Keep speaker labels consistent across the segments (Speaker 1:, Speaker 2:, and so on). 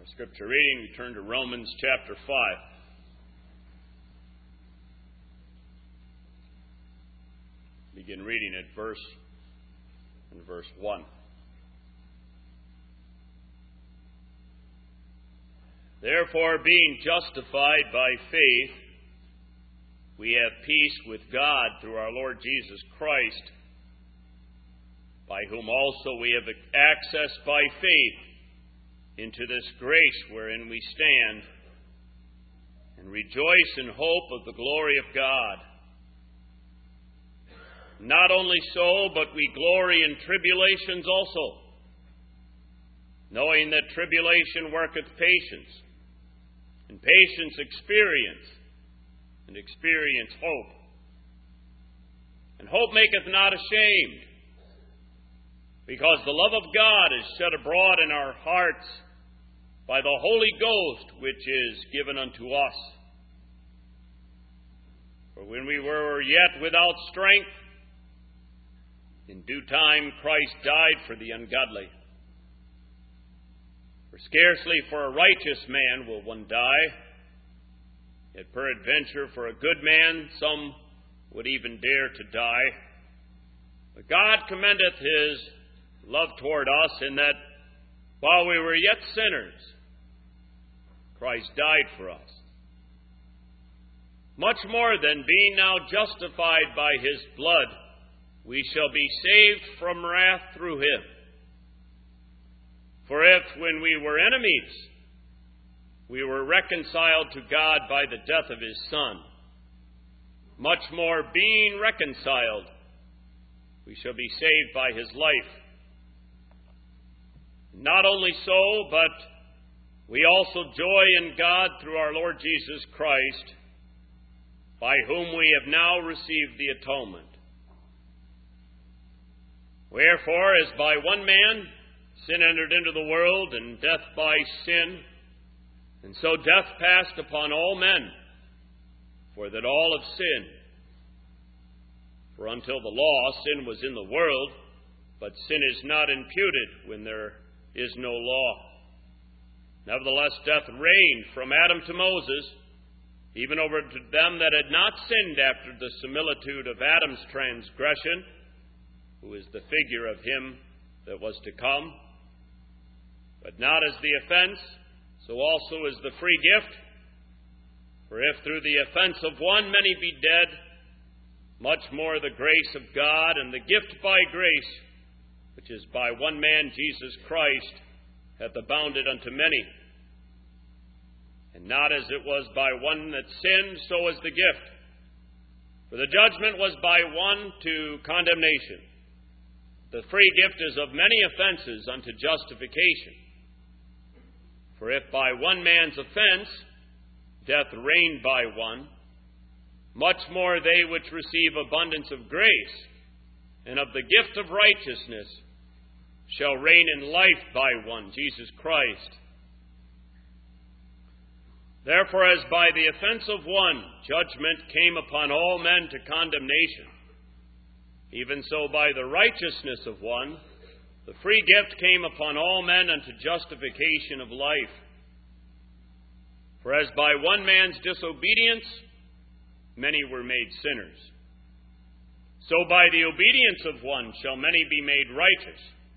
Speaker 1: Our scripture reading, we turn to Romans chapter 5. Begin reading at verse 1. Therefore, being justified by faith, we have peace with God through our Lord Jesus Christ, by whom also we have access by faith into this grace wherein we stand, and rejoice in hope of the glory of God. Not only so, but we glory in tribulations also, knowing that tribulation worketh patience, and patience experience, and experience hope. And hope maketh not ashamed, because the love of God is shed abroad in our hearts by the Holy Ghost, which is given unto us. For when we were yet without strength, in due time Christ died for the ungodly. For scarcely for a righteous man will one die, yet peradventure for a good man some would even dare to die. But God commendeth his love toward us, in that while we were yet sinners, Christ died for us. Much more than, being now justified by his blood, we shall be saved from wrath through him. For if, when we were enemies, we were reconciled to God by the death of his Son, much more, being reconciled, we shall be saved by his life. Not only so, but we also joy in God through our Lord Jesus Christ, by whom we have now received the atonement. Wherefore, as by one man sin entered into the world, and death by sin, and so death passed upon all men, for that all have sinned. For until the law, sin was in the world, but sin is not imputed when there is no law. Nevertheless, death reigned from Adam to Moses, even over to them that had not sinned after the similitude of Adam's transgression, who is the figure of him that was to come. But not as the offense, so also is the free gift. For if through the offense of one many be dead, much more the grace of God and the gift by grace, which is by one man, Jesus Christ, hath abounded unto many. And not as it was by one that sinned, so is the gift. For the judgment was by one to condemnation. The free gift is of many offenses unto justification. For if by one man's offense death reigned by one, much more they which receive abundance of grace and of the gift of righteousness shall reign in life by one, Jesus Christ. Therefore, as by the offense of one judgment came upon all men to condemnation, even so by the righteousness of one the free gift came upon all men unto justification of life. For as by one man's disobedience many were made sinners, so by the obedience of one shall many be made righteous.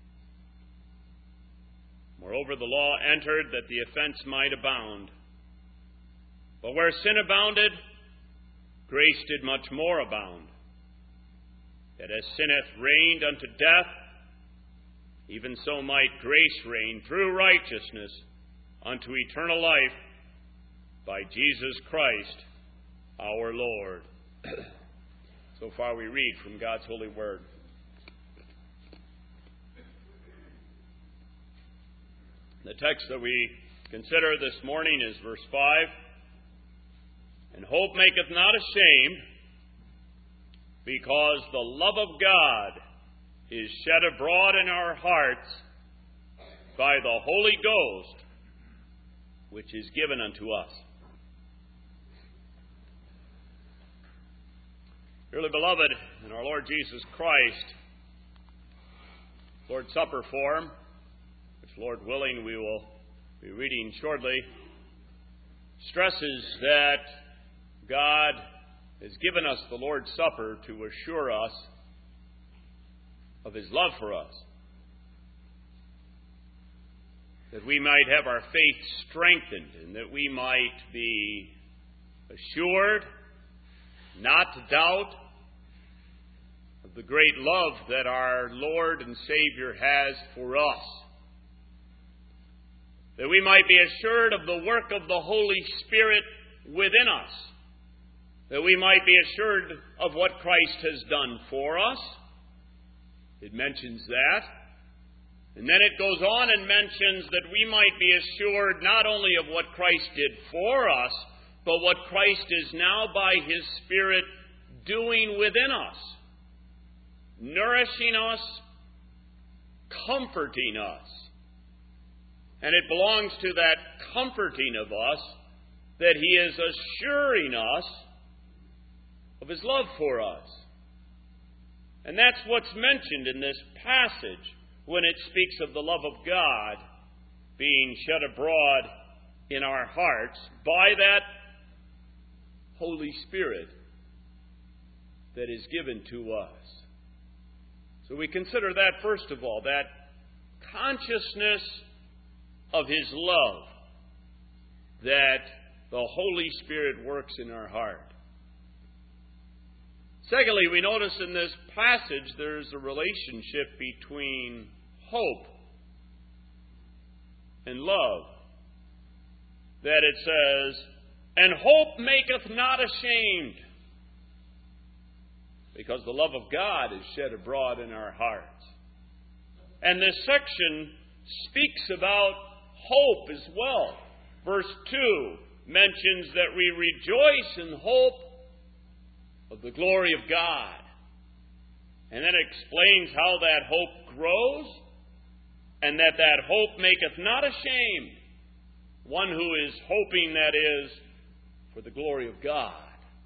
Speaker 1: Moreover, the law entered that the offense might abound. But where sin abounded, grace did much more abound, that as sin hath reigned unto death, even so might grace reign through righteousness unto eternal life by Jesus Christ our Lord. So far we read from God's holy word. The text that we consider this morning is verse 5. And hope maketh not ashamed, because the love of God is shed abroad in our hearts by the Holy Ghost, which is given unto us. Dearly beloved in our Lord Jesus Christ, Lord's Supper form, which, Lord willing, we will be reading shortly, stresses that God has given us the Lord's Supper to assure us of His love for us, that we might have our faith strengthened and that we might be assured, not to doubt, of the great love that our Lord and Savior has for us. That we might be assured of the work of the Holy Spirit within us. That we might be assured of what Christ has done for us. It mentions that. And then it goes on and mentions that we might be assured not only of what Christ did for us, but what Christ is now by His Spirit doing within us. Nourishing us, comforting us. And it belongs to that comforting of us that He is assuring us of His love for us. And that's what's mentioned in this passage when it speaks of the love of God being shed abroad in our hearts by that Holy Spirit that is given to us. So we consider that, first of all, that consciousness of His love that the Holy Spirit works in our heart. Secondly, we notice in this passage there's a relationship between hope and love. That it says, "And hope maketh not ashamed, because the love of God is shed abroad in our hearts." And this section speaks about hope as well. Verse 2 mentions that we rejoice in hope of the glory of God. And then explains how that hope grows, and that hope maketh not ashamed. One who is hoping, that is, for the glory of God.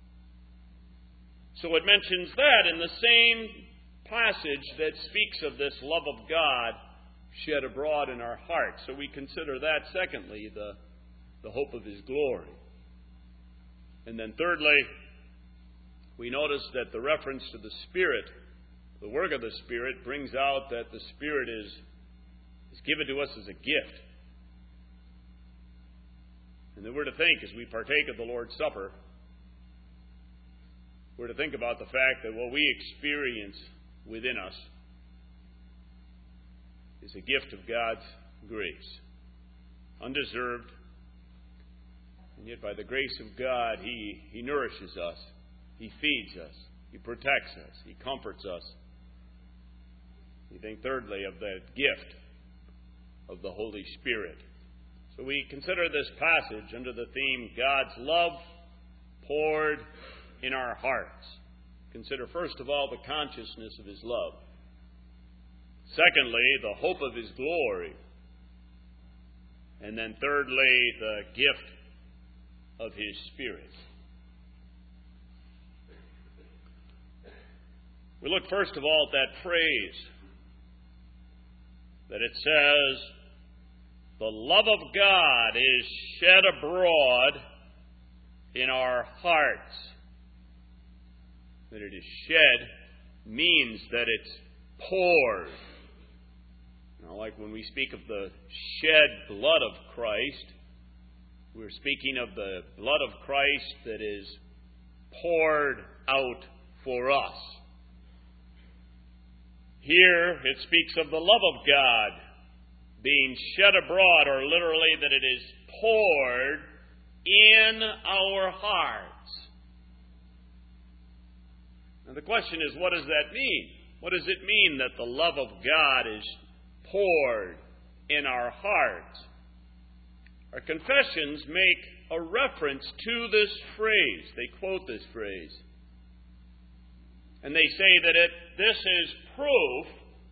Speaker 1: So it mentions that in the same passage that speaks of this love of God shed abroad in our hearts. So we consider that, secondly, the hope of His glory. And then thirdly, we notice that the reference to the Spirit, the work of the Spirit, brings out that the Spirit is given to us as a gift. And then we're to think, as we partake of the Lord's Supper, we're to think about the fact that what we experience within us is a gift of God's grace. Undeserved. And yet by the grace of God, He nourishes us. He feeds us. He protects us. He comforts us. We think thirdly of the gift of the Holy Spirit. So we consider this passage under the theme, God's love poured in our hearts. Consider first of all the consciousness of His love. Secondly, the hope of His glory. And then thirdly, the gift of His Spirit. We look first of all at that phrase that it says, "The love of God is shed abroad in our hearts." That it is shed means that it's poured. Now, like when we speak of the shed blood of Christ, we're speaking of the blood of Christ that is poured out for us. Here it speaks of the love of God being shed abroad, or literally that it is poured in our hearts. And the question is, what does that mean? What does it mean that the love of God is poured in our hearts? Our confessions make a reference to this phrase. They quote this phrase. And they say that this is proof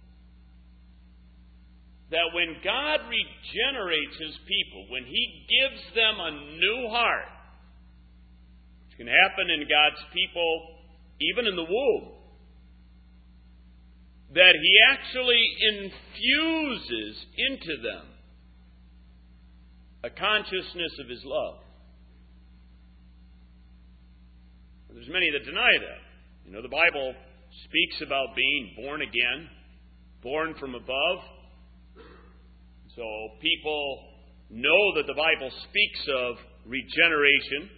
Speaker 1: that when God regenerates His people, when He gives them a new heart, which can happen in God's people even in the womb, that He actually infuses into them a consciousness of His love. There's many that deny that. You know, the Bible speaks about being born again, born from above. So people know that the Bible speaks of regeneration.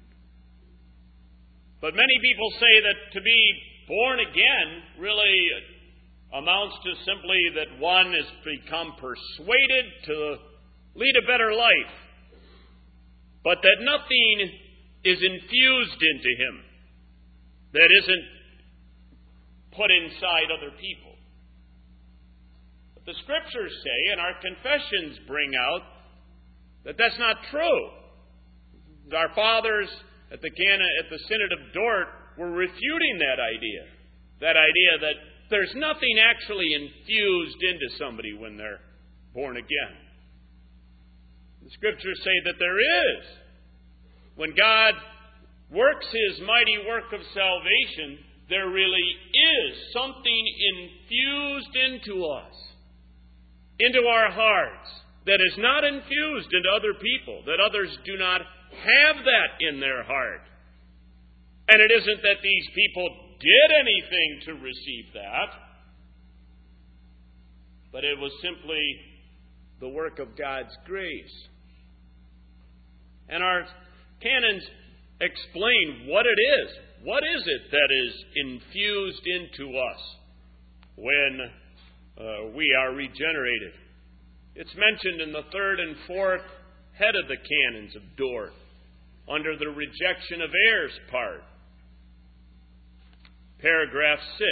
Speaker 1: But many people say that to be born again really amounts to simply that one has become persuaded to lead a better life, but that nothing is infused into him that isn't put inside other people. But the Scriptures say, and our confessions bring out, that that's not true. Our fathers at the Synod of Dort were refuting that idea that there's nothing actually infused into somebody when they're born again. The Scriptures say that there is. When God works His mighty work of salvation, there really is something infused into us, into our hearts, that is not infused into other people, that others do not have that in their heart. And it isn't that these people did anything to receive that, but it was simply the work of God's grace. And our canons explain what it is. What is it that is infused into us when we are regenerated? It's mentioned in the third and fourth head of the canons of Dort, under the rejection of heirs part. Paragraph 6.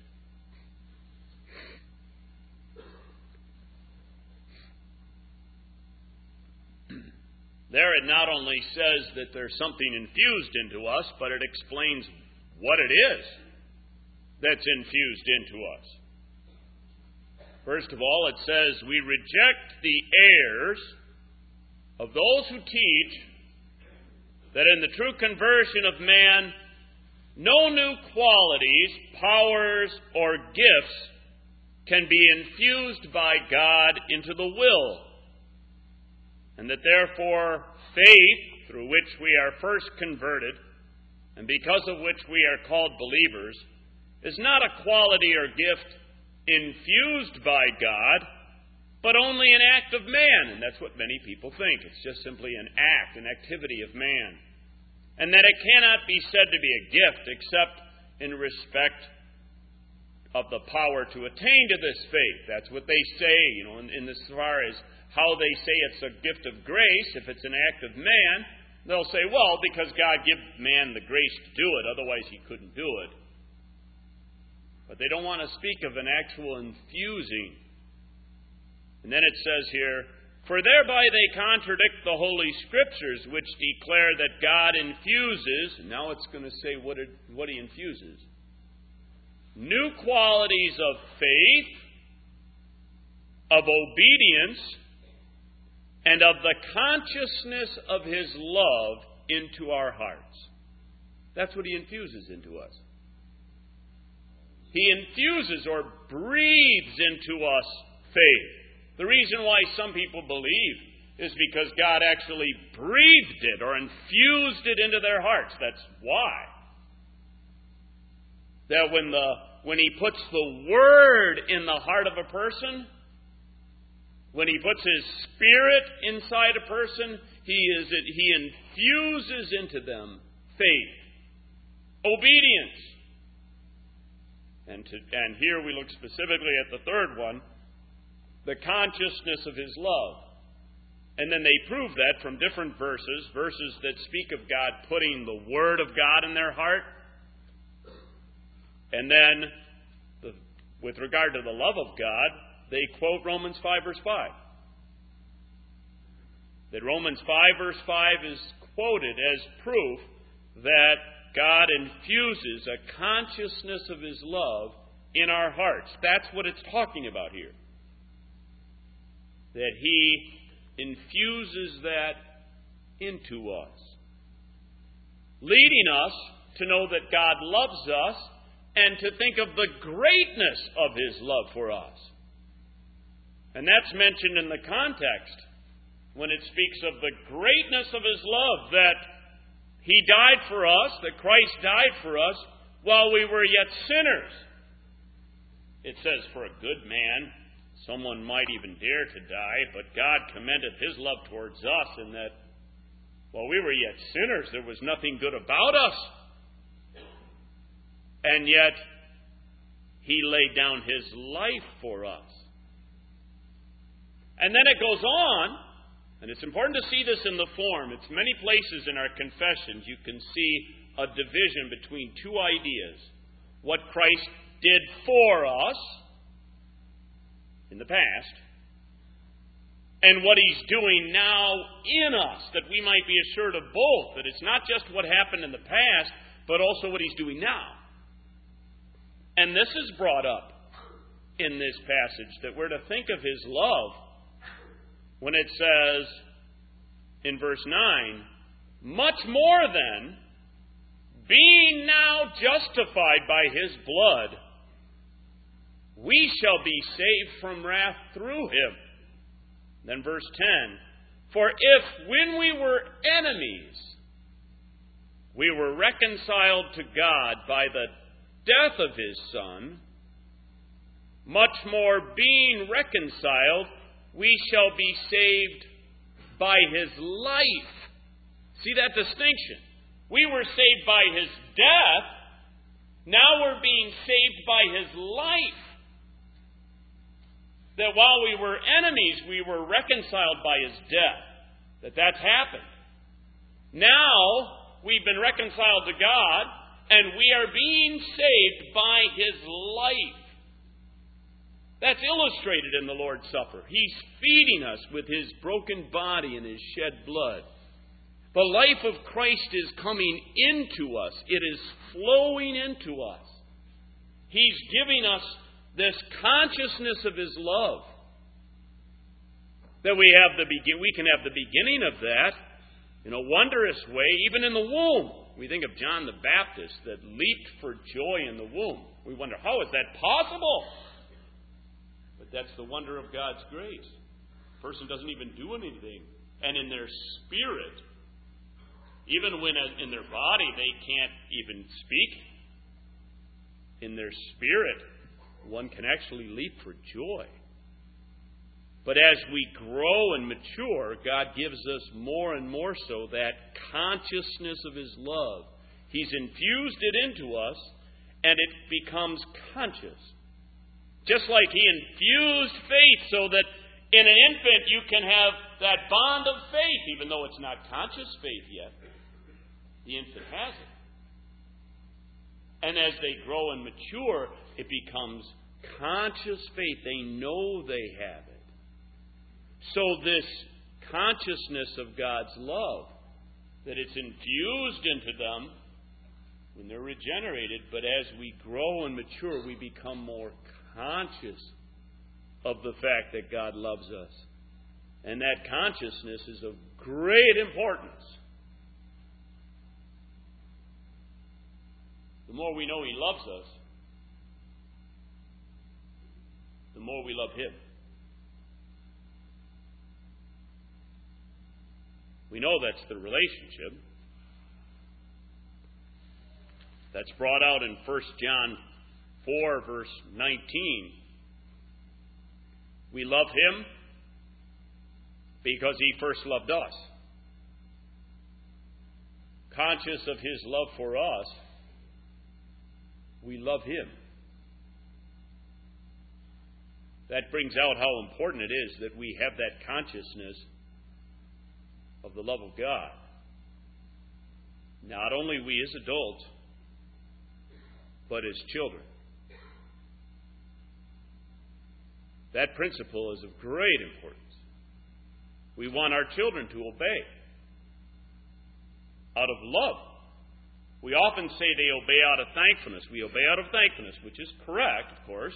Speaker 1: There it not only says that there's something infused into us, but it explains what it is that's infused into us. First of all, it says we reject the errors of those who teach that in the true conversion of man, no new qualities, powers, or gifts can be infused by God into the will, and that therefore faith, through which we are first converted, and because of which we are called believers, is not a quality or gift infused by God, but only an act of man. And that's what many people think. It's just simply an act, an activity of man. And that it cannot be said to be a gift except in respect of the power to attain to this faith. That's what they say, in as far as how they say it's a gift of grace. If it's an act of man, they'll say, well, because God gives man the grace to do it, otherwise he couldn't do it. But they don't want to speak of an actual infusing. And then it says here, for thereby they contradict the Holy Scriptures, which declare that God infuses, and now it's going to say what He infuses, new qualities of faith, of obedience, and of the consciousness of His love into our hearts. That's what He infuses into us. He infuses or breathes into us faith. The reason why some people believe is because God actually breathed it or infused it into their hearts. That's why. That when He puts the Word in the heart of a person, when He puts His Spirit inside a person, He infuses into them faith, obedience. And here we look specifically at the third one, the consciousness of His love. And then they prove that from different verses that speak of God putting the Word of God in their heart. And then, with regard to the love of God, they quote Romans 5, verse 5. That Romans 5, verse 5 is quoted as proof that God infuses a consciousness of His love in our hearts. That's what it's talking about here. That He infuses that into us, leading us to know that God loves us and to think of the greatness of His love for us. And that's mentioned in the context when it speaks of the greatness of His love, that He died for us, that Christ died for us while we were yet sinners. It says, for a good man, someone might even dare to die, but God commendeth His love towards us in that while we were yet sinners, there was nothing good about us. And yet, He laid down His life for us. And then it goes on, and it's important to see this in the form. It's many places in our confessions you can see a division between two ideas. What Christ did for us in the past, and what He's doing now in us, that we might be assured of both, that it's not just what happened in the past, but also what He's doing now. And this is brought up in this passage, that we're to think of His love when it says in verse 9, much more then, being now justified by His blood, we shall be saved from wrath through Him. Then verse 10, for if when we were enemies, we were reconciled to God by the death of His Son, much more being reconciled, we shall be saved by His life. See that distinction? We were saved by His death. Now we're being saved by His life. That while we were enemies, we were reconciled by His death. That's happened. Now we've been reconciled to God, and we are being saved by His life. That's illustrated in the Lord's Supper. He's feeding us with His broken body and His shed blood. The life of Christ is coming into us. It is flowing into us. He's giving us this consciousness of His love. That we can have the beginning of that in a wondrous way, even in the womb. We think of John the Baptist that leaped for joy in the womb. We wonder, how is that possible? But that's the wonder of God's grace. A person doesn't even do anything. And in their spirit, even when in their body they can't even speak, in their spirit, one can actually leap for joy. But as we grow and mature, God gives us more and more so that consciousness of His love. He's infused it into us, and it becomes conscious. Just like He infused faith so that in an infant you can have that bond of faith, even though it's not conscious faith yet. The infant has it. And as they grow and mature, it becomes conscious faith. They know they have it. So this consciousness of God's love, that it's infused into them when they're regenerated, but as we grow and mature, we become more conscious of the fact that God loves us. And that consciousness is of great importance. The more we know He loves us, the more we love Him. We know that's the relationship. That's brought out in 1 John 4, verse 19. We love Him because He first loved us. Conscious of His love for us, we love Him. That brings out how important it is that we have that consciousness of the love of God. Not only we as adults, but as children. That principle is of great importance. We want our children to obey out of love. We often say they obey out of thankfulness. We obey out of thankfulness, which is correct, of course.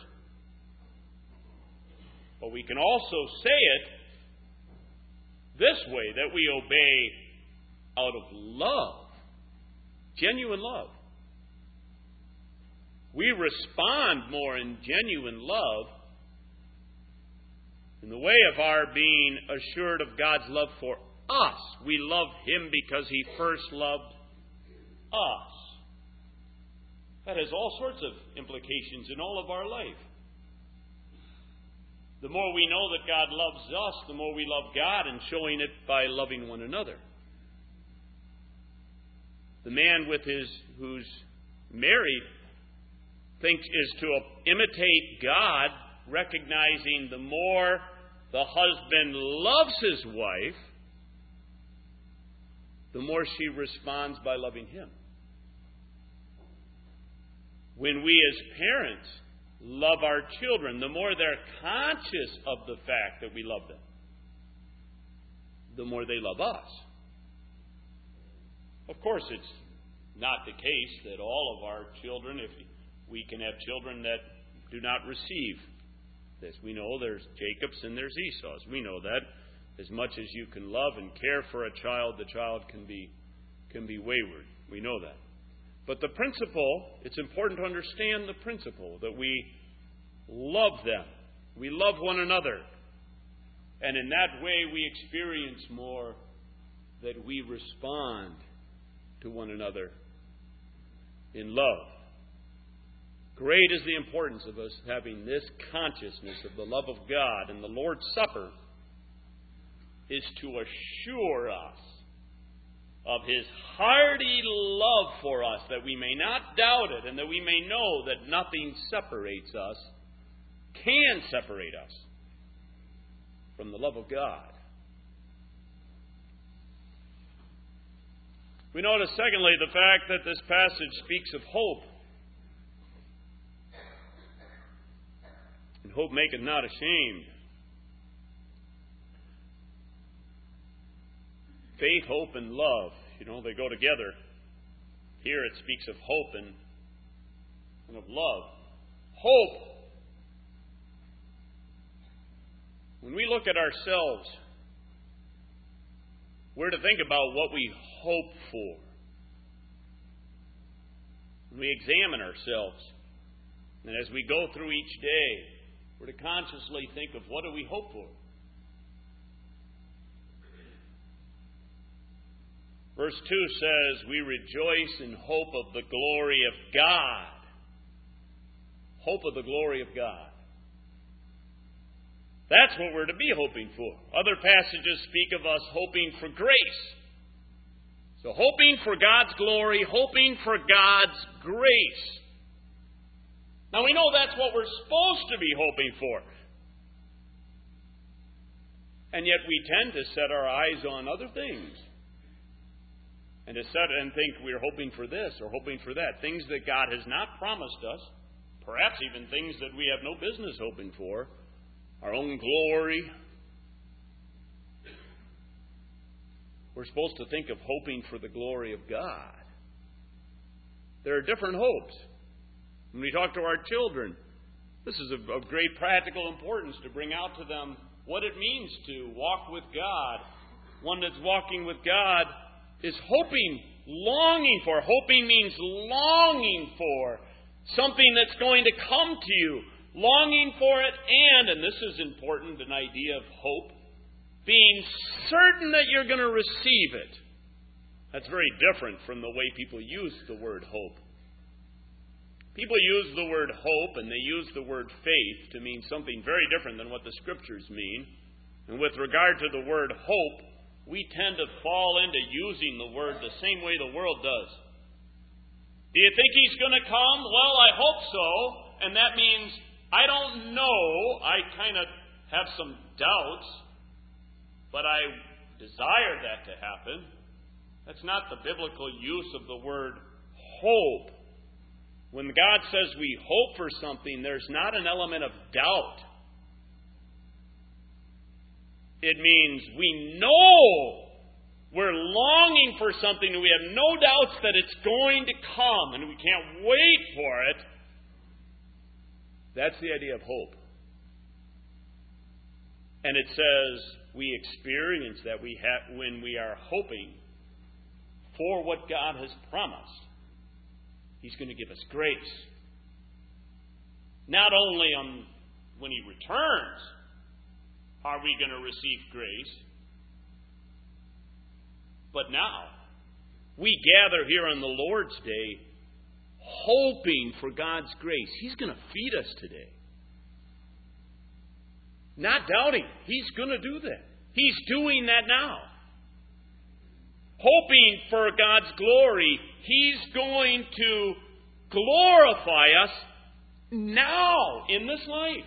Speaker 1: But we can also say it this way, that we obey out of love. Genuine love. We respond more in genuine love in the way of our being assured of God's love for us. We love Him because He first loved us. That has all sorts of implications in all of our life. The more we know that God loves us, the more we love God, and showing it by loving one another. The man who's married is to imitate God, recognizing the more the husband loves his wife, the more she responds by loving him. When we as parents love our children, the more they're conscious of the fact that we love them, the more they love us. Of course, it's not the case that all of our children, if we can have children that do not receive this. We know there's Jacobs and there's Esau's. We know that. As much as you can love and care for a child, the child can be wayward. We know that. But the principle, it's important to understand the principle that we love them. We love one another. And in that way we experience more that we respond to one another in love. Great is the importance of us having this consciousness of the love of God, and the Lord's Supper is to assure us of His hearty love for us, that we may not doubt it, and that we may know that nothing separates us, can separate us from the love of God. We notice, secondly, the fact that this passage speaks of hope. And hope maketh not ashamed. Faith, hope, and love, they go together. Here it speaks of hope and of love. Hope. When we look at ourselves, we're to think about what we hope for. When we examine ourselves, and as we go through each day, we're to consciously think of what do we hope for. Verse 2 says, we rejoice in hope of the glory of God. Hope of the glory of God. That's what we're to be hoping for. Other passages speak of us hoping for grace. So hoping for God's glory, hoping for God's grace. Now we know that's what we're supposed to be hoping for. And yet we tend to set our eyes on other things. And to set and think we're hoping for this or hoping for that. Things that God has not promised us. Perhaps even things that we have no business hoping for. Our own glory. We're supposed to think of hoping for the glory of God. There are different hopes. When we talk to our children, this is of great practical importance to bring out to them what it means to walk with God. One that's walking with God is hoping, longing for. Hoping means longing for something that's going to come to you. Longing for it, and this is important, an idea of hope, being certain that you're going to receive it. That's very different from the way people use the word hope. People use the word hope and they use the word faith to mean something very different than what the Scriptures mean. And with regard to the word hope, we tend to fall into using the word the same way the world does. Do you think He's going to come? Well, I hope so. And that means, I don't know. I kind of have some doubts. But I desire that to happen. That's not the biblical use of the word hope. When God says we hope for something, there's not an element of doubt. It means we know we're longing for something and we have no doubts that it's going to come and we can't wait for it. That's the idea of hope. And it says we experience that when we are hoping for what God has promised. He's going to give us grace. Not only when He returns, are we going to receive grace. But now, we gather here on the Lord's Day hoping for God's grace. He's going to feed us today. Not doubting. He's going to do that. He's doing that now. Hoping for God's glory. He's going to glorify us now in this life.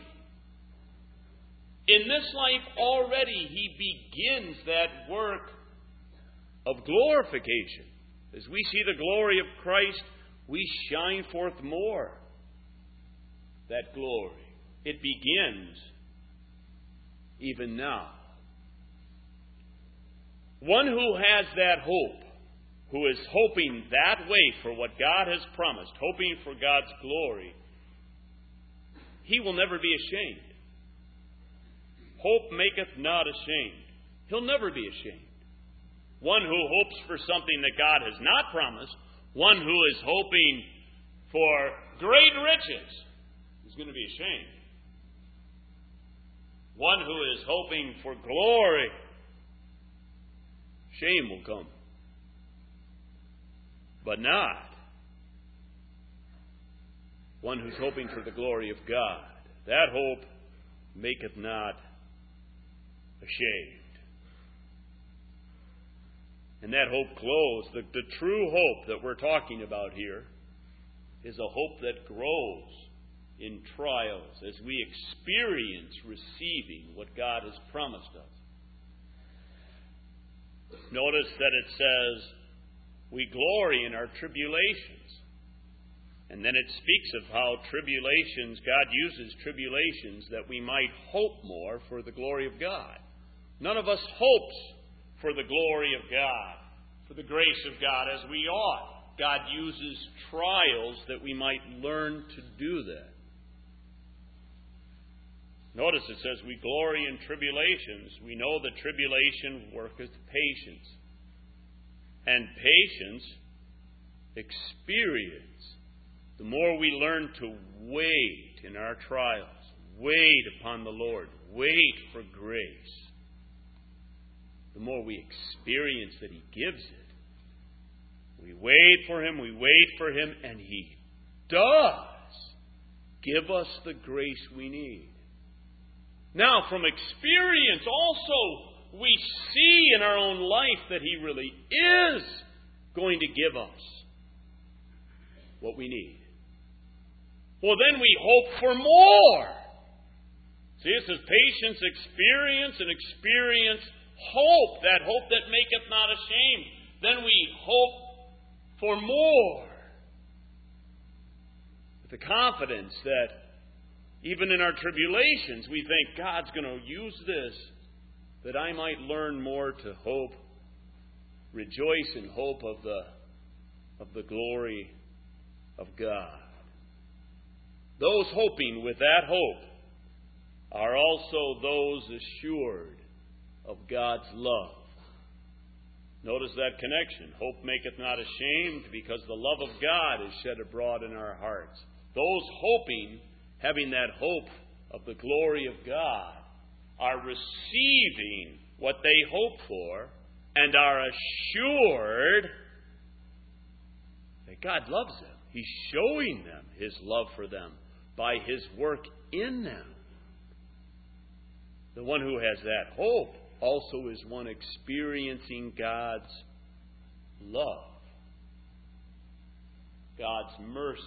Speaker 1: In this life already, He begins that work of glorification. As we see the glory of Christ, we shine forth more that glory. It begins even now. One who has that hope, who is hoping that way for what God has promised, hoping for God's glory, he will never be ashamed. Hope maketh not ashamed. He'll never be ashamed. One who hopes for something that God has not promised, one who is hoping for great riches, is going to be ashamed. One who is hoping for glory, shame will come. But not one who's hoping for the glory of God. That hope maketh not ashamed. And that hope glows. The true hope that we're talking about here is a hope that grows in trials as we experience receiving what God has promised us. Notice that it says, we glory in our tribulations. And then it speaks of how tribulations, God uses tribulations that we might hope more for the glory of God. None of us hopes for the glory of God, for the grace of God as we ought. God uses trials that we might learn to do that. Notice it says we glory in tribulations. We know that tribulation worketh patience. And patience, experience. The more we learn to wait in our trials, wait upon the Lord, wait for grace, the more we experience that He gives it. We wait for Him, and He does give us the grace we need. Now, from experience also, we see in our own life that He really is going to give us what we need. Well, then we hope for more. See, it says patience, experience, and experience hope. That hope that maketh not ashamed. Then we hope for more. With the confidence that even in our tribulations, we think God's going to use this, that I might learn more to hope, rejoice in hope of the glory of God. Those hoping with that hope are also those assured of God's love. Notice that connection. Hope maketh not ashamed, because the love of God is shed abroad in our hearts. Those hoping, having that hope of the glory of God, are receiving what they hope for and are assured that God loves them. He's showing them His love for them by His work in them. The one who has that hope also is one experiencing God's love, God's mercy.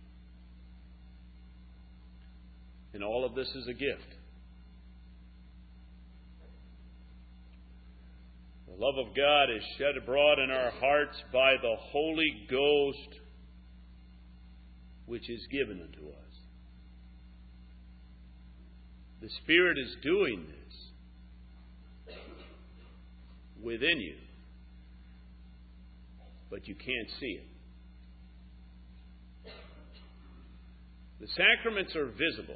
Speaker 1: And all of this is a gift. The love of God is shed abroad in our hearts by the Holy Ghost, which is given unto us. The Spirit is doing this within you, but you can't see it. The sacraments are visible.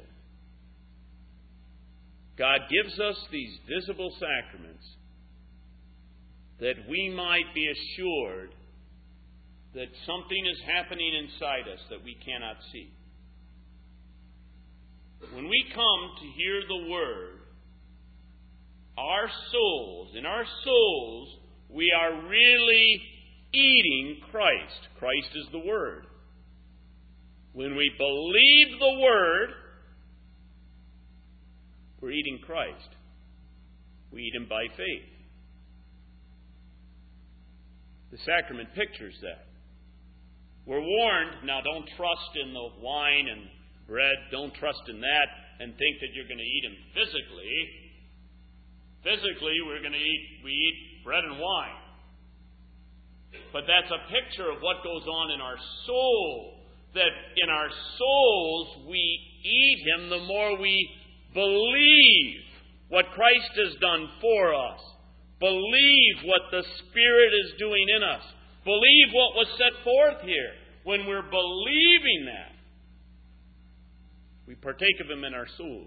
Speaker 1: God gives us these visible sacraments that we might be assured that something is happening inside us that we cannot see. When we come to hear the Word, our souls, in our souls, we are really eating Christ. Christ is the Word. When we believe the Word, we're eating Christ. We eat Him by faith. The sacrament pictures that. We're warned, now don't trust in the wine and bread, don't trust in that and think that you're going to eat Him physically. Physically, we eat bread and wine. But that's a picture of what goes on in our soul. That in our souls we eat Him the more we believe what Christ has done for us. Believe what the Spirit is doing in us. Believe what was set forth here. When we're believing that, we partake of Him in our souls.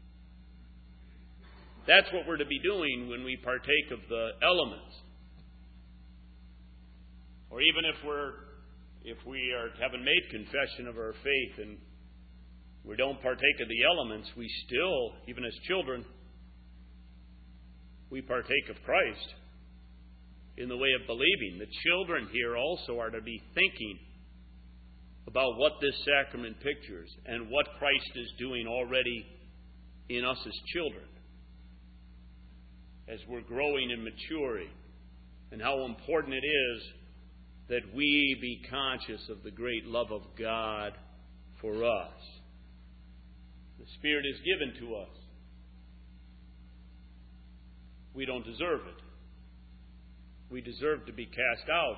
Speaker 1: That's what we're to be doing when we partake of the elements. Or even if we haven't made confession of our faith and we don't partake of the elements, we still, even as children, we partake of Christ in the way of believing. The children here also are to be thinking about what this sacrament pictures and what Christ is doing already in us as children as we're growing and maturing, and how important it is that we be conscious of the great love of God for us. The Spirit is given to us. We don't deserve it. We deserve to be cast out.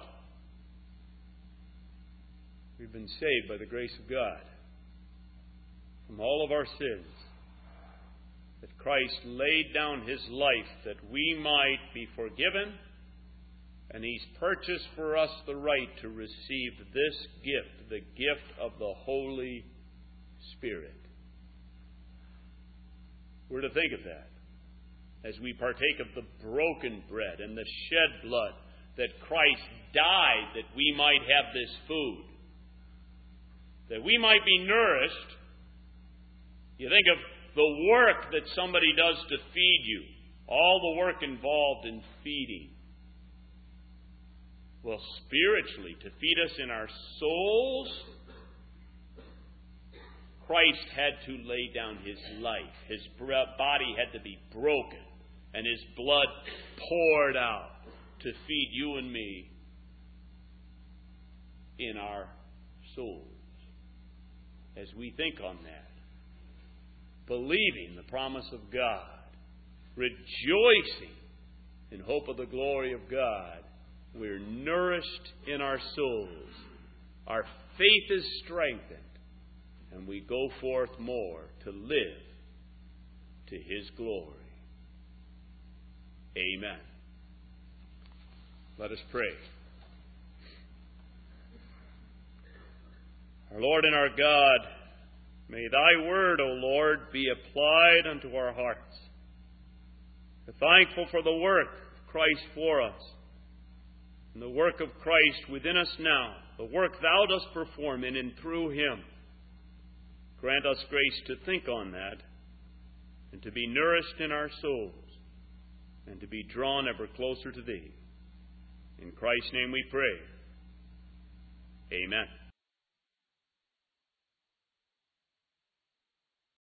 Speaker 1: We've been saved by the grace of God from all of our sins. That Christ laid down His life that we might be forgiven, and He's purchased for us the right to receive this gift, the gift of the Holy Spirit. We're to think of that as we partake of the broken bread and the shed blood, that Christ died that we might have this food, that we might be nourished. You think of the work that somebody does to feed you, all the work involved in feeding. Well, spiritually, to feed us in our souls, Christ had to lay down His life. His body had to be broken and His blood poured out to feed you and me in our souls. As we think on that, believing the promise of God, rejoicing in hope of the glory of God, we're nourished in our souls. Our faith is strengthened, and we go forth more to live to His glory. Amen. Let us pray. Our Lord and our God, may Thy word, O Lord, be applied unto our hearts. We're thankful for the work of Christ for us, and the work of Christ within us now, the work Thou dost perform in and through Him. Grant us grace to think on that, and to be nourished in our souls, and to be drawn ever closer to Thee. In Christ's name we pray. Amen.